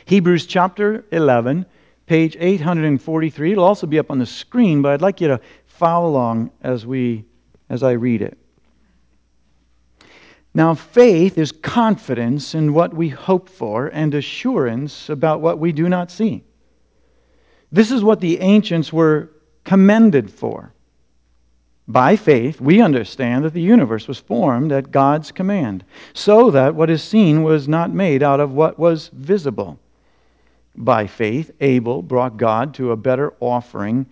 Hebrews chapter 11, page 843. It'll also be up on the screen, but I'd like you to follow along as I read it. Now, faith is confidence in what we hope for and assurance about what we do not see. This is what the ancients were commended for. By faith, we understand that the universe was formed at God's command, so that what is seen was not made out of what was visible. By faith, Abel brought God a better offering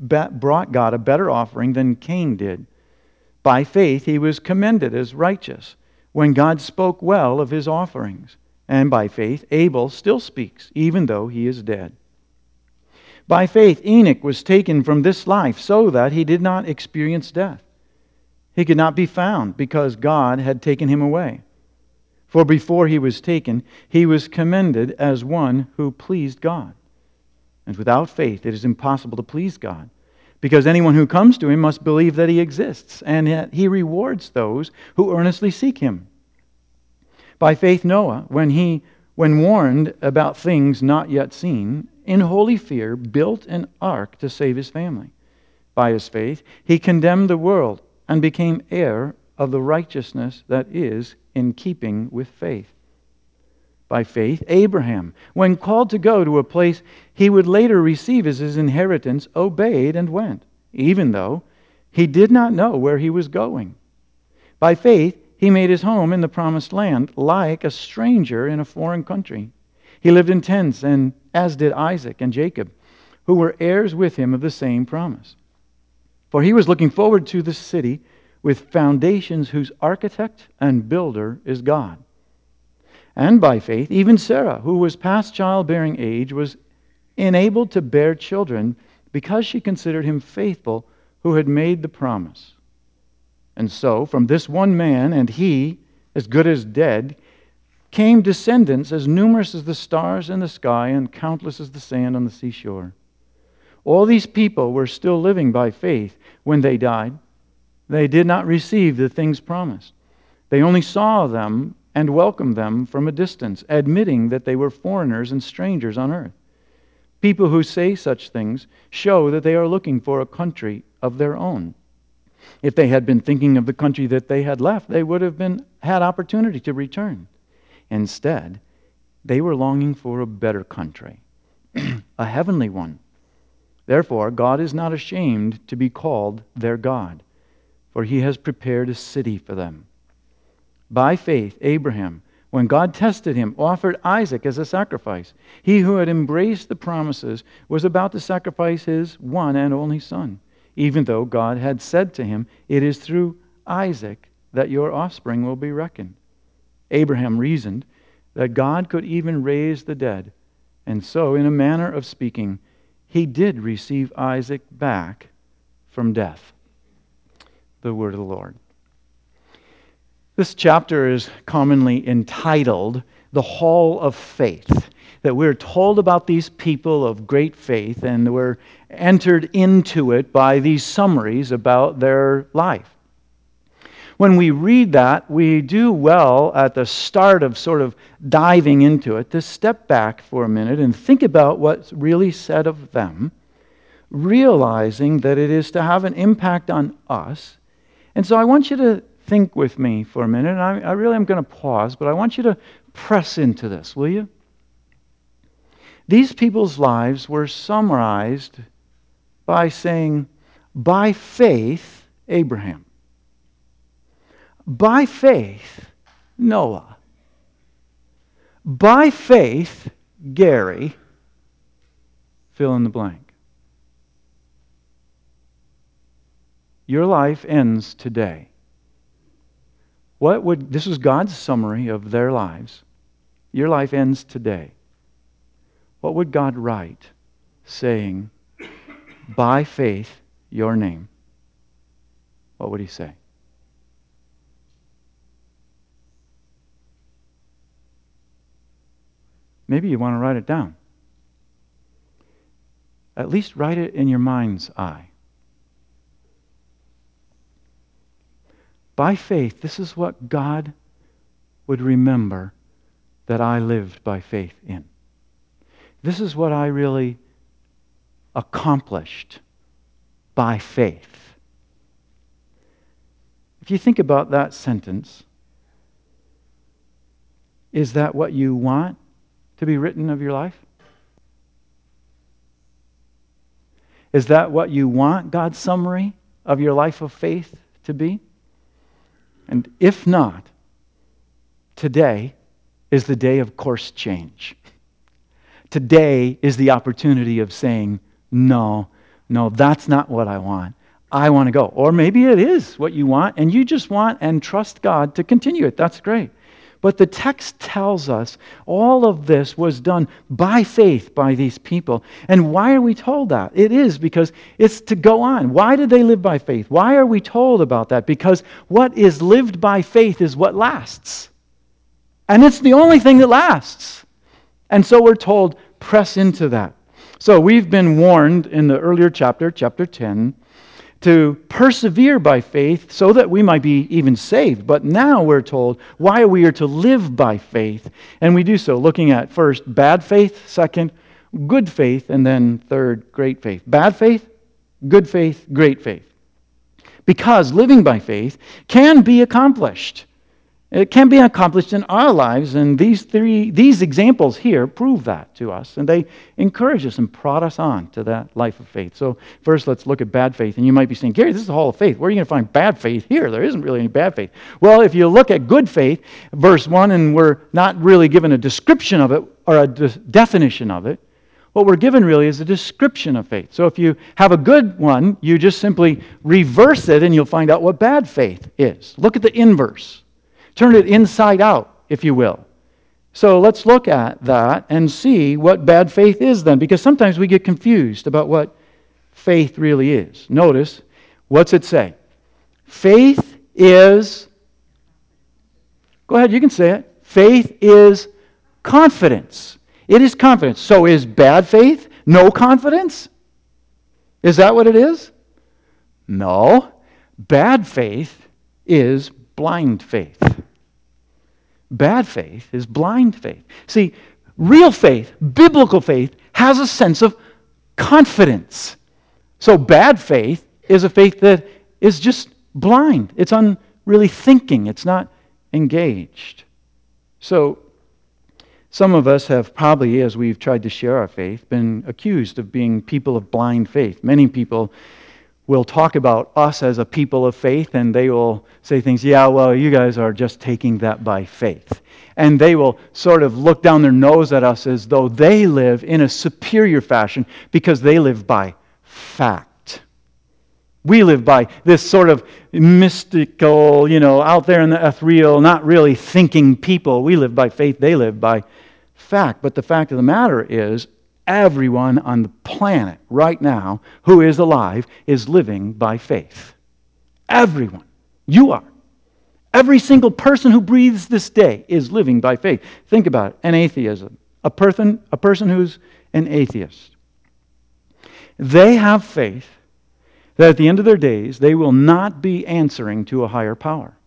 than Cain did. By faith, he was commended as righteous when God spoke well of his offerings. And by faith, Abel still speaks, even though he is dead. By faith, Enoch was taken from this life so that he did not experience death. He could not be found because God had taken him away. For before he was taken, he was commended as one who pleased God. And without faith, it is impossible to please God, because anyone who comes to him must believe that he exists, and that he rewards those who earnestly seek him. By faith, Noah, when warned about things not yet seen, in holy fear built an ark to save his family. By his faith, he condemned the world and became heir of the righteousness that is in keeping with faith. By faith, Abraham, when called to go to a place he would later receive as his inheritance, obeyed and went, even though he did not know where he was going. By faith, he made his home in the promised land, like a stranger in a foreign country. He lived in tents, and as did Isaac and Jacob, who were heirs with him of the same promise. For he was looking forward to the city with foundations whose architect and builder is God. And by faith, even Sarah, who was past childbearing age, was enabled to bear children because she considered him faithful who had made the promise. And so, from this one man, and he, as good as dead, came descendants as numerous as the stars in the sky and countless as the sand on the seashore. All these people were still living by faith when they died. They did not receive the things promised. They only saw them and welcomed them from a distance, admitting that they were foreigners and strangers on earth. People who say such things show that they are looking for a country of their own. If they had been thinking of the country that they had left, they would have had opportunity to return. Instead, they were longing for a better country, a heavenly one. Therefore, God is not ashamed to be called their God, for he has prepared a city for them. By faith, Abraham, when God tested him, offered Isaac as a sacrifice. He who had embraced the promises was about to sacrifice his one and only son, even though God had said to him, "It is through Isaac that your offspring will be reckoned." Abraham reasoned that God could even raise the dead, and so, in a manner of speaking, he did receive Isaac back from death. The word of the Lord. This chapter is commonly entitled The Hall of Faith, that we're told about these people of great faith, and we're entered into it by these summaries about their life. When we read that, we do well at the start of sort of diving into it to step back for a minute and think about what's really said of them, realizing that it is to have an impact on us. And so I want you to think with me for a minute, and I really am going to pause, but I want you to press into this, will you? These people's lives were summarized by saying, by faith, Abraham. By faith, Noah. By faith, Gary. Fill in the blank. Your life ends today. This is God's summary of their lives. Your life ends today. What would God write saying, by faith, your name? What would he say? Maybe you want to write it down. At least write it in your mind's eye. By faith, this is what God would remember that I lived by faith in. This is what I really accomplished by faith. If you think about that sentence, is that what you want to be written of your life? Is that what you want God's summary of your life of faith to be? And if not, today is the day of course change. Today is the opportunity of saying, no, that's not what I want. I want to go. Or maybe it is what you want, and you just want and trust God to continue it. That's great. But the text tells us all of this was done by faith by these people. And why are we told that? It is because it's to go on. Why did they live by faith? Why are we told about that? Because what is lived by faith is what lasts. And it's the only thing that lasts. And so we're told, press into that. So we've been warned in the earlier chapter 10, to persevere by faith so that we might be even saved. But now we're told why we are to live by faith. And we do so looking at first bad faith, second good faith, and then third great faith. Bad faith, good faith, great faith. Because living by faith can be accomplished. It can be accomplished in our lives, and these examples here prove that to us, and they encourage us and prod us on to that life of faith. So first, let's look at bad faith. And you might be saying, Gary, this is the hall of faith. Where are you going to find bad faith here? There isn't really any bad faith. Well, if you look at good faith, verse 1, and we're not really given a description of it or a definition of it, what we're given really is a description of faith. So if you have a good one, you just simply reverse it, and you'll find out what bad faith is. Look at the inverse. Turn it inside out, if you will. So let's look at that and see what bad faith is then, because sometimes we get confused about what faith really is. Notice, what's it say? Faith is, go ahead, you can say it. Faith is confidence. It is confidence. So is bad faith no confidence? Is that what it is? No. Bad faith is blind faith. Bad faith is blind faith. See, real faith, biblical faith, has a sense of confidence. So bad faith is a faith that is just blind. It's really thinking. It's not engaged. So some of us have probably, as we've tried to share our faith, been accused of being people of blind faith. Many people will talk about us as a people of faith, and they will say things, yeah, well, you guys are just taking that by faith. And they will sort of look down their nose at us as though they live in a superior fashion because they live by fact. We live by this sort of mystical, out there in the ethereal, not really thinking people. We live by faith, they live by fact. But the fact of the matter is, everyone on the planet right now who is alive is living by faith. Everyone. You are. Every single person who breathes this day is living by faith. Think about it. An atheism. A person who's an atheist. They have faith that at the end of their days they will not be answering to a higher power.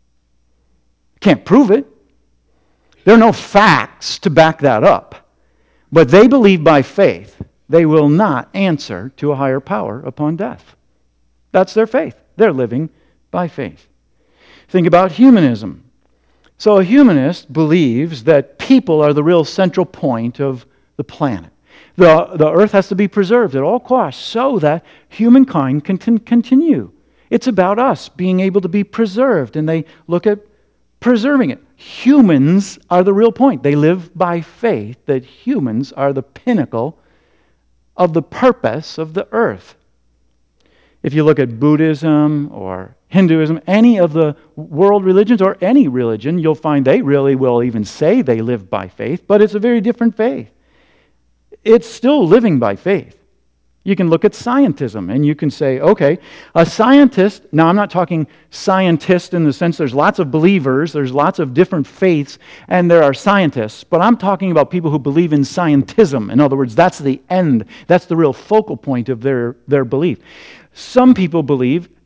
Can't prove it. There are no facts to back that up. But they believe by faith they will not answer to a higher power upon death. That's their faith. They're living by faith. Think about humanism. So a humanist believes that people are the real central point of the planet. The earth has to be preserved at all costs so that humankind can continue. It's about us being able to be preserved, and they look at preserving it. Humans are the real point. They live by faith that humans are the pinnacle of the purpose of the earth. If you look at Buddhism or Hinduism, any of the world religions or any religion, you'll find they really will even say they live by faith, but it's a very different faith. It's still living by faith. You can look at scientism and you can say, okay, a scientist, now I'm not talking scientist in the sense there's lots of believers, there's lots of different faiths, and there are scientists, but I'm talking about people who believe in scientism. In other words, that's the end, that's the real focal point of their belief. Some people believe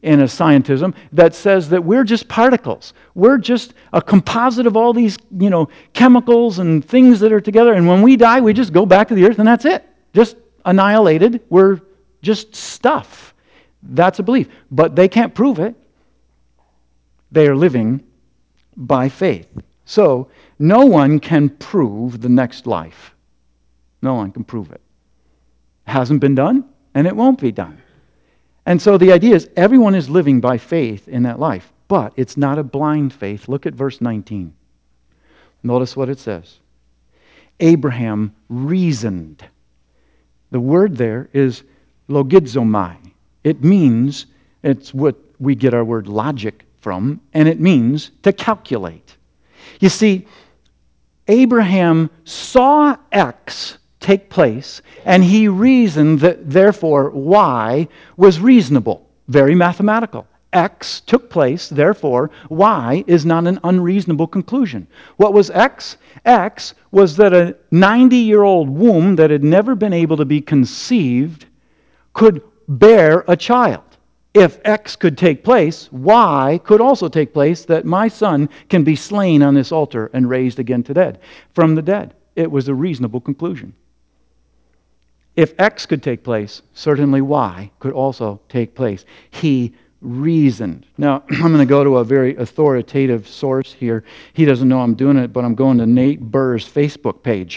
in a scientism that says that we're just particles. We're just a composite of all these, chemicals and things that are together. And when we die, we just go back to the earth and that's it. Just annihilated. We're just stuff. That's a belief. But they can't prove it. They are living by faith. So, no one can prove the next life. No one can prove it. It hasn't been done, and it won't be done. And so the idea is everyone is living by faith in that life, but it's not a blind faith. Look at verse 19. Notice what it says. Abraham reasoned. The word there is logizomai. It means, it's what we get our word logic from, and it means to calculate. You see, Abraham saw X take place, and he reasoned that therefore Y was reasonable. Very mathematical. X took place, therefore Y is not an unreasonable conclusion. What was X? X was that a 90-year-old womb that had never been able to be conceived could bear a child. If X could take place, Y could also take place, that my son can be slain on this altar and raised again from the dead. It was a reasonable conclusion. If X could take place, certainly Y could also take place. He reasoned. Now, I'm going to go to a very authoritative source here. He doesn't know I'm doing it, but I'm going to Nate Burr's Facebook page.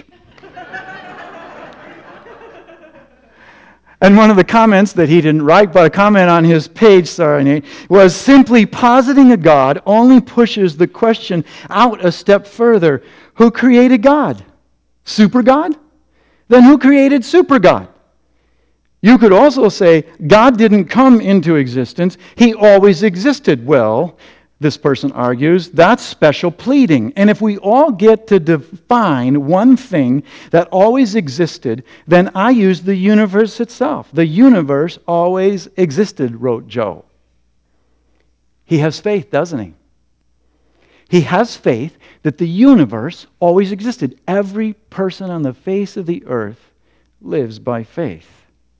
And one of the comments that he didn't write, but a comment on his page, sorry Nate, was simply positing a God only pushes the question out a step further. Who created God? Super God? Then who created super God? You could also say God didn't come into existence. He always existed. Well, this person argues, that's special pleading. And if we all get to define one thing that always existed, then I use the universe itself. The universe always existed, wrote Joe. He has faith, doesn't he? He has faith that the universe always existed. Every person on the face of the earth lives by faith.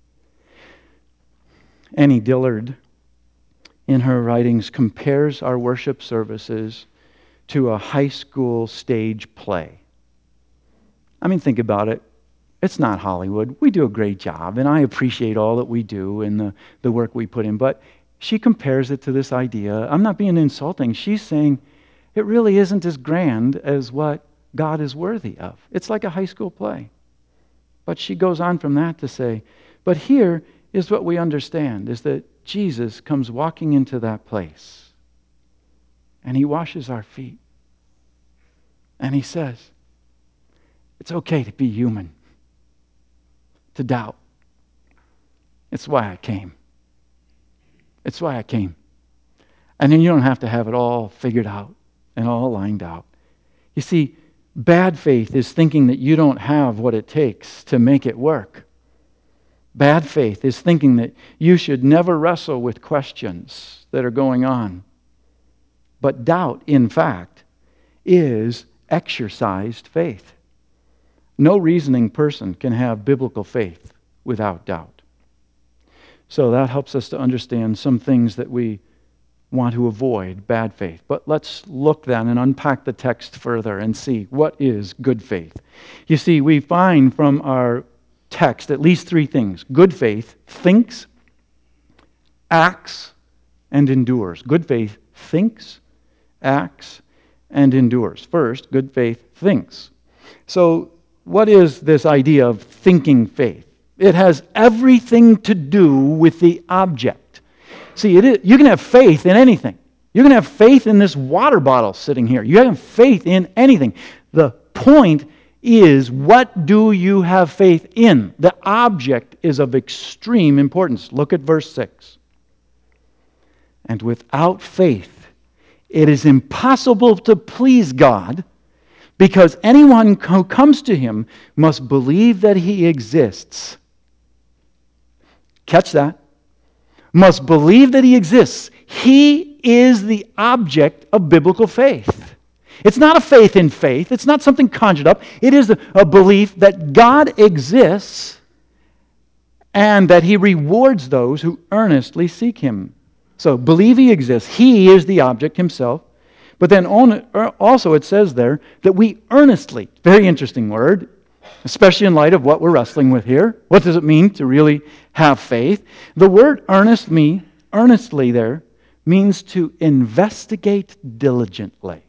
Annie Dillard, in her writings, compares our worship services to a high school stage play. I mean, think about it. It's not Hollywood. We do a great job, and I appreciate all that we do and the work we put in. But she compares it to this idea. I'm not being insulting. She's saying it really isn't as grand as what God is worthy of. It's like a high school play. But she goes on from that to say, but here is what we understand, is that Jesus comes walking into that place, and he washes our feet, and he says, it's okay to be human, to doubt. It's why I came. It's why I came. And then you don't have to have it all figured out and all lined out. You see, bad faith is thinking that you don't have what it takes to make it work. Bad faith is thinking that you should never wrestle with questions that are going on. But doubt, in fact, is exercised faith. No reasoning person can have biblical faith without doubt. So that helps us to understand some things that we want to avoid, bad faith. But let's look then and unpack the text further and see what is good faith. You see, we find from our text at least three things. Good faith thinks, acts, and endures. Good faith thinks, acts, and endures. First, good faith thinks. So, what is this idea of thinking faith? It has everything to do with the object. See, you can have faith in anything. You can have faith in this water bottle sitting here. You have faith in anything. The point is, what do you have faith in? The object is of extreme importance. Look at verse 6. And without faith, it is impossible to please God, because anyone who comes to him must believe that he exists. Catch that. Must believe that he exists. He is the object of biblical faith. It's not a faith in faith. It's not something conjured up. It is a belief that God exists and that he rewards those who earnestly seek him. So believe he exists. He is the object himself. But then also it says there that we earnestly, very interesting word, especially in light of what we're wrestling with here. What does it mean to really have faith? The word earnestly there, means to investigate diligently.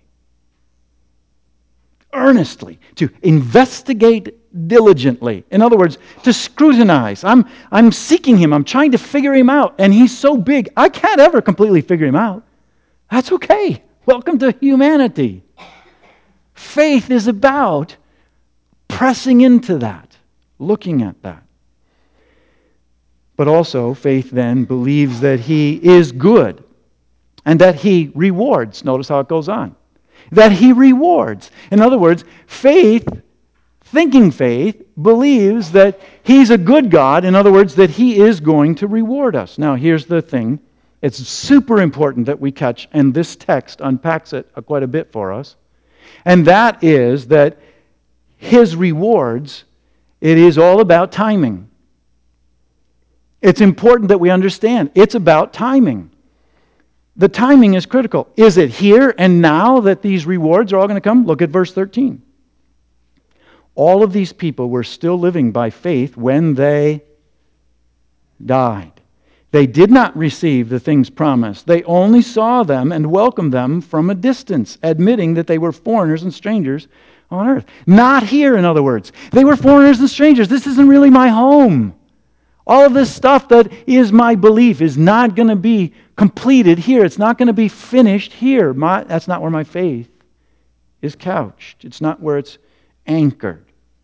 Earnestly, to investigate diligently. In other words, to scrutinize. I'm seeking him. I'm trying to figure him out. And he's so big, I can't ever completely figure him out. That's okay. Welcome to humanity. Faith is about pressing into that, looking at that. But also, faith then believes that he is good and that he rewards. Notice how it goes on. That he rewards. In other words, thinking faith, believes that he's a good God. In other words, that he is going to reward us. Now, here's the thing. It's super important that we catch, and this text unpacks it quite a bit for us. And that is that his rewards, it is all about timing. It's important that we understand. It's about timing. The timing is critical. Is it here and now that these rewards are all going to come? Look at verse 13. All of these people were still living by faith when they died. They did not receive the things promised. They only saw them and welcomed them from a distance, admitting that they were foreigners and strangers on earth. Not here, in other words. They were foreigners and strangers. This isn't really my home. All of this stuff that is my belief is not going to be completed here. It's not going to be finished here. That's not where my faith is couched. It's not where it's anchored.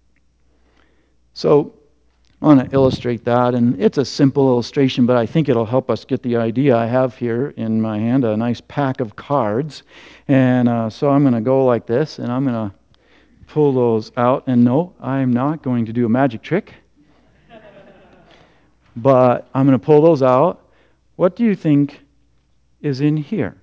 So I want to illustrate that, and it's a simple illustration, but I think it'll help us get the idea. I have here in my hand a nice pack of cards, and so I'm going to go like this, and I'm going to pull those out. And no, I'm not going to do a magic trick. But I'm going to pull those out. What do you think is in here?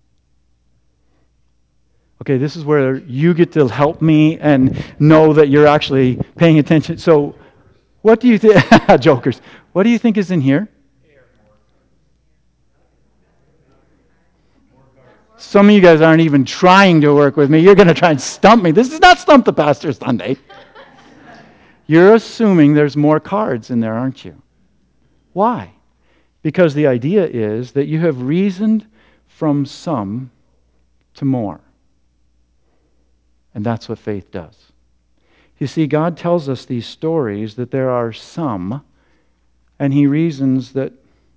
Okay, this is where you get to help me and know that you're actually paying attention. So, what do you think? Jokers. What do you think is in here? Some of you guys aren't even trying to work with me. You're going to try and stump me. This is not Stump the Pastor Sunday. You're assuming there's more cards in there, aren't you? Why? Because the idea is that you have reasoned from some to more. And that's what faith does. You see, God tells us these stories that there are some, and he reasons that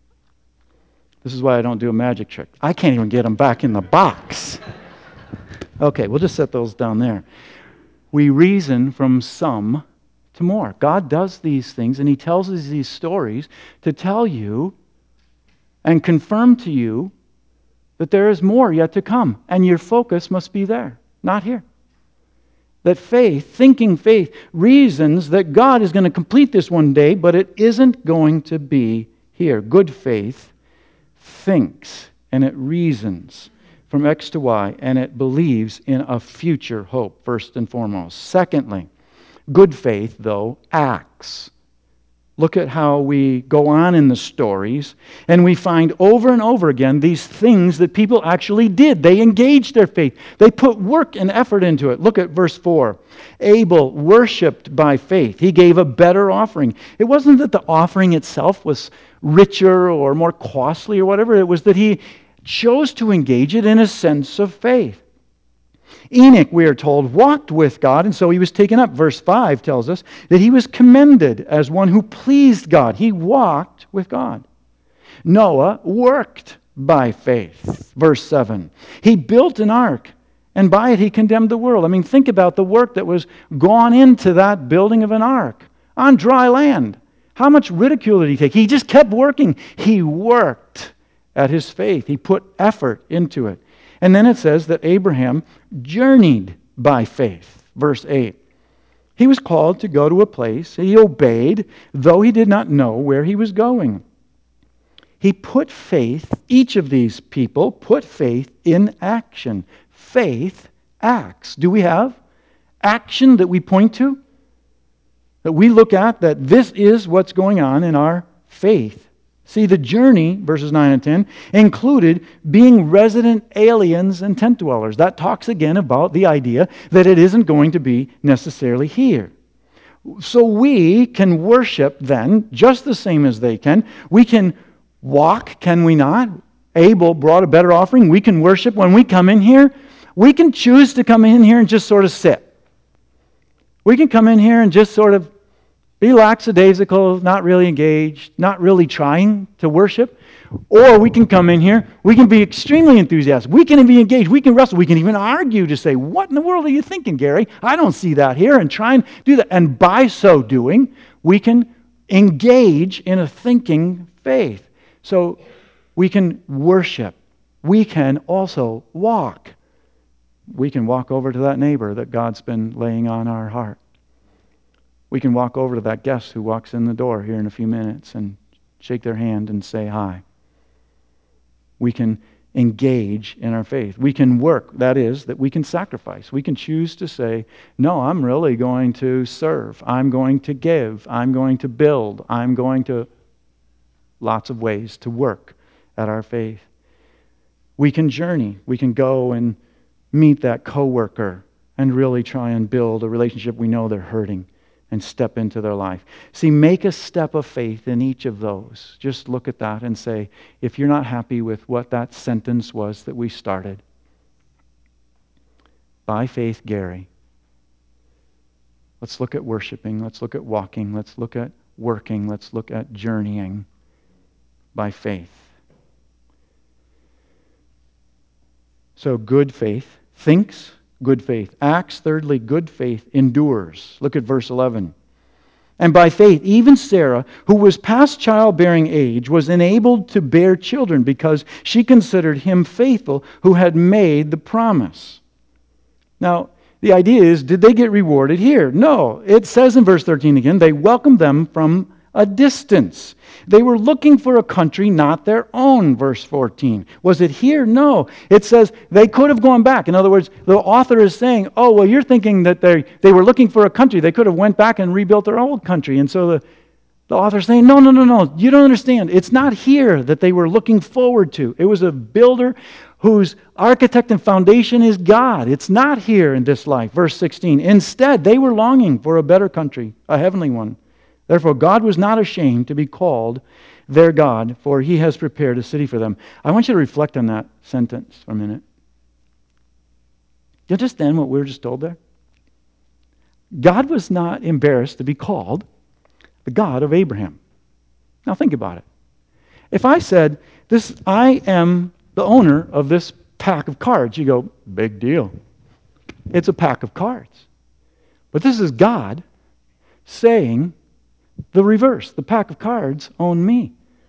this is why I don't do a magic trick. I can't even get them back in the box. Okay, we'll just set those down there. We reason from some to more. God does these things, and he tells us these stories to tell you and confirm to you that there is more yet to come, and your focus must be there, not here. That faith, thinking faith, reasons that God is going to complete this one day, but it isn't going to be here. Good faith thinks and it reasons from X to Y, and it believes in a future hope, first and foremost. Secondly, good faith, though, acts. Look at how we go on in the stories, and we find over and over again these things that people actually did. They engaged their faith. They put work and effort into it. Look at verse 4. Abel worshiped by faith. He gave a better offering. It wasn't that the offering itself was richer or more costly or whatever. It was that he chose to engage it in a sense of faith. Enoch, we are told, walked with God, and so he was taken up. Verse 5 tells us that he was commended as one who pleased God. He walked with God. Noah worked by faith. Verse 7. He built an ark, and by it he condemned the world. I mean, think about the work that was gone into that building of an ark on dry land. How much ridicule did he take? He just kept working. He worked at his faith. He put effort into it. And then it says that Abraham journeyed by faith. Verse 8. He was called to go to a place. He obeyed, though he did not know where he was going. He put faith, each of these people put faith in action. Faith acts. Do we have action that we point to? That we look at, that this is what's going on in our faith See, the journey, verses 9 and 10, included being resident aliens and tent dwellers. That talks again about the idea that it isn't going to be necessarily here. So we can worship then, just the same as they can. We can walk, can we not? Abel brought a better offering. We can worship when we come in here. We can choose to come in here and just sort of sit. We can come in here and just sort of be lackadaisical, not really engaged, not really trying to worship. Or we can come in here, we can be extremely enthusiastic. We can be engaged, we can wrestle, we can even argue to say, what in the world are you thinking, Gary? I don't see that here, and try and do that. And by so doing, we can engage in a thinking faith. So we can worship. We can also walk. We can walk over to that neighbor that God's been laying on our heart. We can walk over to that guest who walks in the door here in a few minutes and shake their hand and say hi. We can engage in our faith. We can work. That is, that we can sacrifice. We can choose to say, no, I'm really going to serve. I'm going to give. I'm going to build. I'm going to... Lots of ways to work at our faith. We can journey. We can go and meet that coworker and really try and build a relationship we know they're hurting and step into their life. See, make a step of faith in each of those. Just look at that and say, if you're not happy with what that sentence was that we started, by faith, Gary. Let's look at worshiping. Let's look at walking. Let's look at working. Let's look at journeying by faith. So good faith thinks, good faith acts. Thirdly, good faith endures. Look at verse 11. And by faith, even Sarah, who was past childbearing age, was enabled to bear children because she considered him faithful who had made the promise. Now, the idea is, did they get rewarded here? No. It says in verse 13 again, they welcomed them from a distance. They were looking for a country not their own, verse 14. Was it here? No. It says they could have gone back. In other words, the author is saying, oh, well, you're thinking that they were looking for a country. They could have went back and rebuilt their old country. And so the author is saying, no. You don't understand. It's not here that they were looking forward to. It was a builder whose architect and foundation is God. It's not here in this life. Verse 16. Instead, they were longing for a better country, a heavenly one. Therefore, God was not ashamed to be called their God, for he has prepared a city for them. I want you to reflect on that sentence for a minute. Do you understand what we were just told there? God was not embarrassed to be called the God of Abraham. Now think about it. If I said, I am the owner of this pack of cards, you go, big deal. It's a pack of cards. But this is God saying the reverse. The pack of cards own me.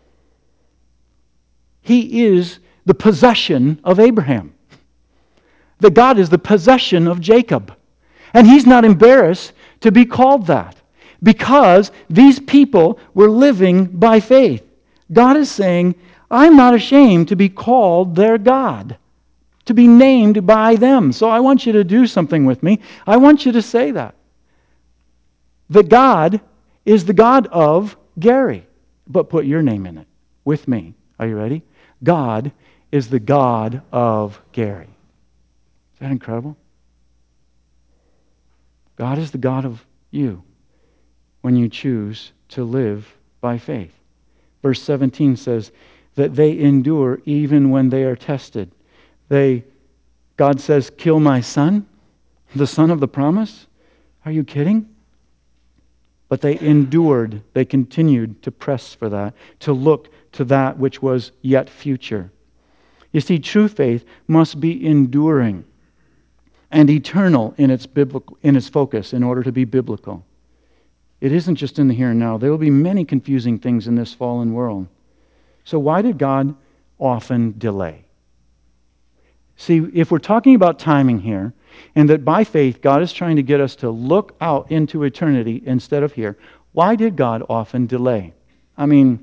He is the possession of Abraham. That God is the possession of Jacob. And he's not embarrassed to be called that because these people were living by faith. God is saying, I'm not ashamed to be called their God, to be named by them. So I want you to do something with me. I want you to say that. That God is the God of Gary. But put your name in it with me. Are you ready? God is the God of Gary. Is that incredible? God is the God of you when you choose to live by faith. Verse 17 says that they endure even when they are tested. God says, kill my son, the son of the promise? Are you kidding? But they endured, they continued to press for that, to look to that which was yet future. You see, true faith must be enduring and eternal in its focus in order to be biblical. It isn't just in the here and now. There will be many confusing things in this fallen world. So why did God often delay? See, if we're talking about timing here, and that by faith God is trying to get us to look out into eternity instead of here, why did God often delay? I mean,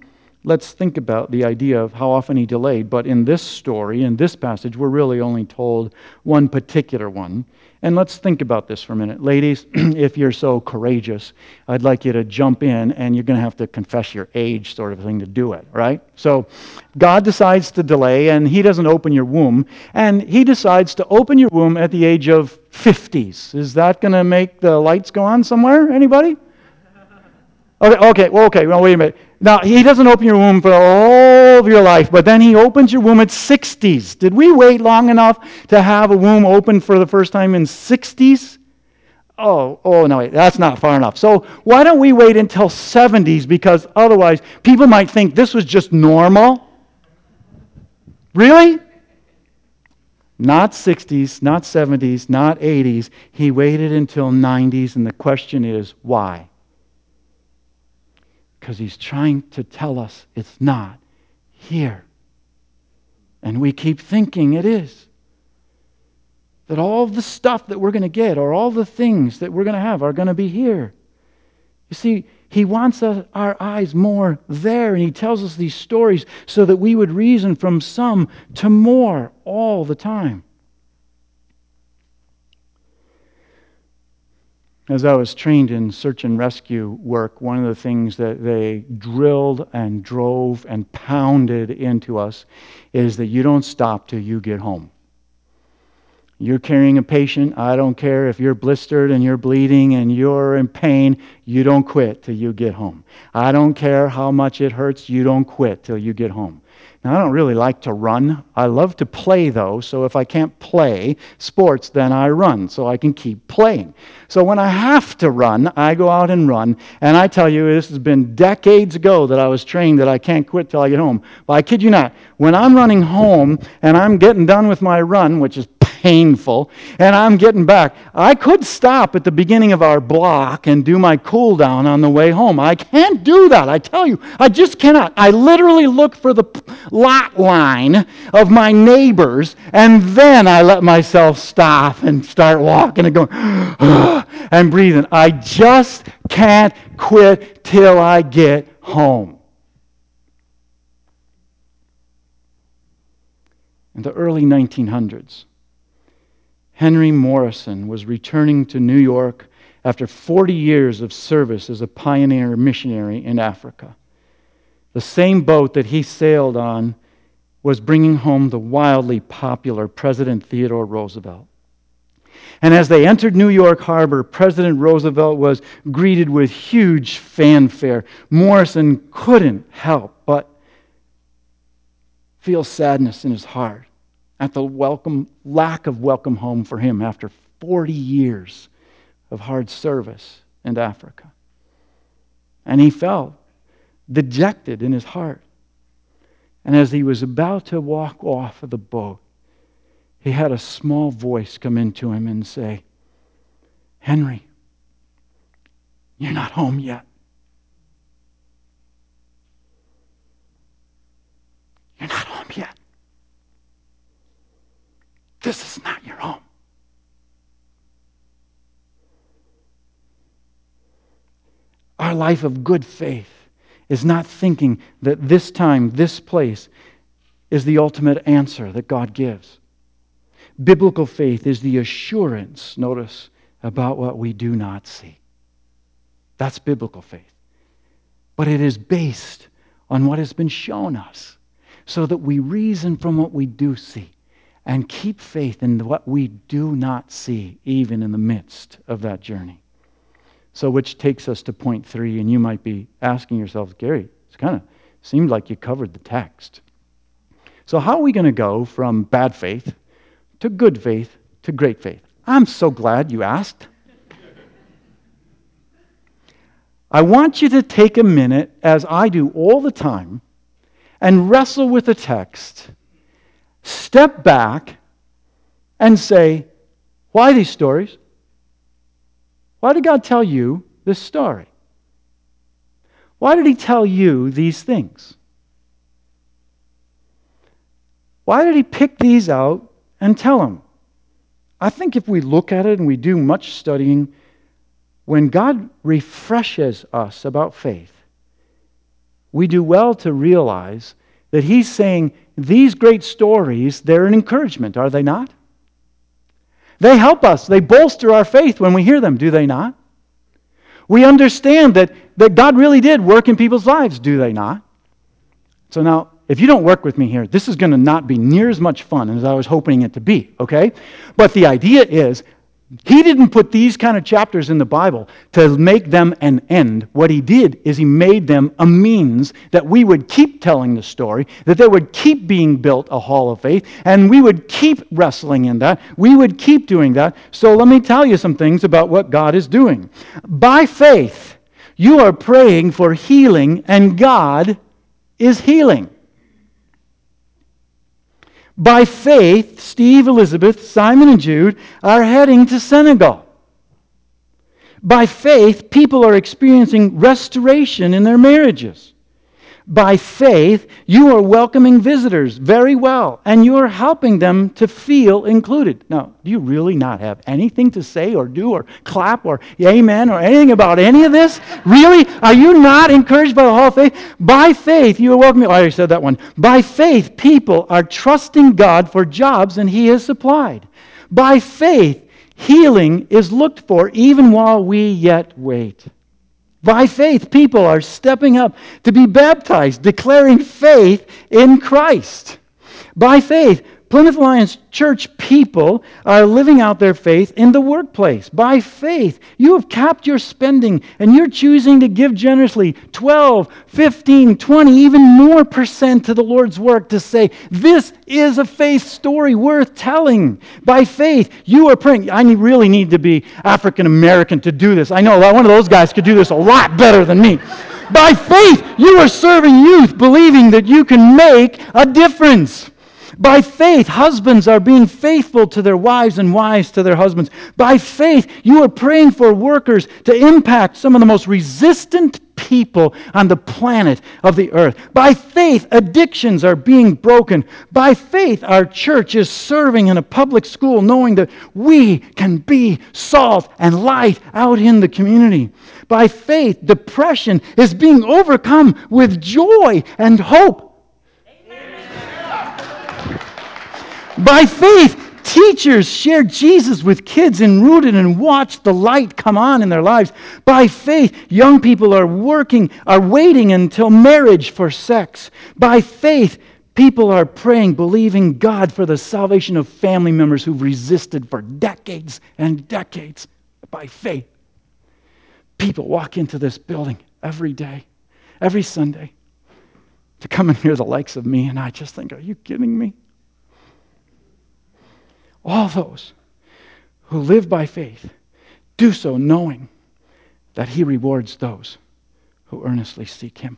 let's think about the idea of how often he delayed. But in this story, in this passage, we're really only told one particular one. And let's think about this for a minute. Ladies, if you're so courageous, I'd like you to jump in, and you're going to have to confess your age sort of thing to do it, right? So God decides to delay, and he doesn't open your womb. And he decides to open your womb at the age of 50s. Is that going to make the lights go on somewhere? Anybody? Okay, well, wait a minute. Now, he doesn't open your womb for all of your life, but then he opens your womb at 60s. Did we wait long enough to have a womb open for the first time in 60s? Oh, no, wait, that's not far enough. So why don't we wait until 70s? Because otherwise, people might think this was just normal. Really? Not 60s, not 70s, not 80s. He waited until 90s, and the question is, why? Because he's trying to tell us it's not here. And we keep thinking it is. That all the stuff that we're going to get, or all the things that we're going to have, are going to be here. You see, he wants our eyes more there, and he tells us these stories so that we would reason from some to more all the time. As I was trained in search and rescue work, one of the things that they drilled and drove and pounded into us is that you don't stop till you get home. You're carrying a patient, I don't care if you're blistered and you're bleeding and you're in pain, you don't quit till you get home. I don't care how much it hurts, you don't quit till you get home. Now, I don't really like to run. I love to play, though, so if I can't play sports, then I run so I can keep playing. So when I have to run, I go out and run, and I tell you, this has been decades ago that I was trained that I can't quit till I get home. But I kid you not, when I'm running home and I'm getting done with my run, which is painful, and I'm getting back, I could stop at the beginning of our block and do my cool down on the way home. I can't do that, I tell you. I just cannot. I literally look for the lot line of my neighbors, and then I let myself stop and start walking and going, and breathing. I just can't quit till I get home. In the early 1900s, Henry Morrison was returning to New York after 40 years of service as a pioneer missionary in Africa. The same boat that he sailed on was bringing home the wildly popular President Theodore Roosevelt. And as they entered New York Harbor, President Roosevelt was greeted with huge fanfare. Morrison couldn't help but feel sadness in his heart at the lack of welcome home for him after 40 years of hard service in Africa. And he felt dejected in his heart. And as he was about to walk off of the boat, he had a small voice come into him and say, "Henry, you're not home yet. You're not home yet. This is not your home." Our life of good faith is not thinking that this time, this place, is the ultimate answer that God gives. Biblical faith is the assurance, notice, about what we do not see. That's biblical faith. But it is based on what has been shown us, so that we reason from what we do see and keep faith in what we do not see, even in the midst of that journey. So which takes us to point 3, and you might be asking yourself, Gary, it's kind of seemed like you covered the text. So how are we going to go from bad faith to good faith to great faith? I'm so glad you asked. I want you to take a minute, as I do all the time, and wrestle with the text, step back, and say, why these stories? Why did God tell you this story? Why did He tell you these things? Why did He pick these out and tell them? I think if we look at it and we do much studying, when God refreshes us about faith, we do well to realize that he's saying these great stories, they're an encouragement, are they not? They help us. They bolster our faith when we hear them, do they not? We understand that God really did work in people's lives, do they not? So now, if you don't work with me here, this is going to not be near as much fun as I was hoping it to be, okay? But the idea is, he didn't put these kind of chapters in the Bible to make them an end. What he did is he made them a means that we would keep telling the story, that there would keep being built a hall of faith, and we would keep wrestling in that. We would keep doing that. So let me tell you some things about what God is doing. By faith, you are praying for healing, and God is healing. By faith, Steve, Elizabeth, Simon, and Jude are heading to Senegal. By faith, people are experiencing restoration in their marriages. By faith, you are welcoming visitors very well, and you are helping them to feel included. Now, do you really not have anything to say or do or clap or amen or anything about any of this? Really? Are you not encouraged by the Hall of Faith? By faith, you are welcoming... I already said that one. By faith, people are trusting God for jobs, and He has supplied. By faith, healing is looked for even while we yet wait. By faith, people are stepping up to be baptized, declaring faith in Christ. By faith, Plymouth Alliance Church people are living out their faith in the workplace. By faith, you have capped your spending and you're choosing to give generously 12, 15, 20, even more percent to the Lord's work to say, this is a faith story worth telling. By faith, you are praying. I really need to be African American to do this. I know one of those guys could do this a lot better than me. By faith, you are serving youth, believing that you can make a difference. By faith, husbands are being faithful to their wives and wives to their husbands. By faith, you are praying for workers to impact some of the most resistant people on the planet of the earth. By faith, addictions are being broken. By faith, our church is serving in a public school knowing that we can be salt and light out in the community. By faith, depression is being overcome with joy and hope. By faith, teachers share Jesus with kids and rooted and watch the light come on in their lives. By faith, young people are waiting until marriage for sex. By faith, people are praying, believing God for the salvation of family members who've resisted for decades and decades. By faith, people walk into this building every day, every Sunday, to come and hear the likes of me, and I just think, are you kidding me? All those who live by faith do so knowing that He rewards those who earnestly seek Him.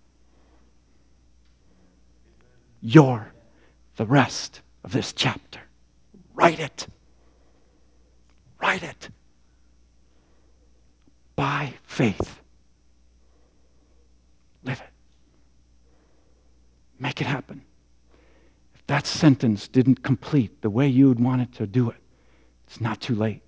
You're the rest of this chapter. Write it. Write it. By faith. Live it. Make it happen. That sentence didn't complete the way you would want it to do it, it's not too late.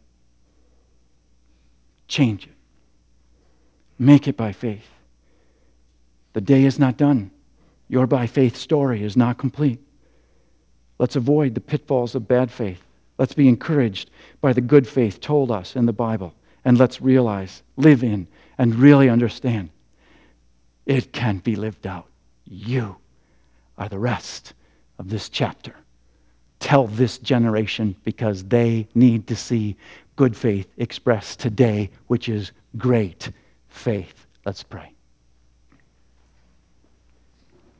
Change it. Make it by faith. The day is not done. Your by faith story is not complete. Let's avoid the pitfalls of bad faith. Let's be encouraged by the good faith told us in the Bible. And let's realize, live in, and really understand it can be lived out. You are the rest of this chapter. Tell this generation because they need to see good faith expressed today, which is great faith. Let's pray.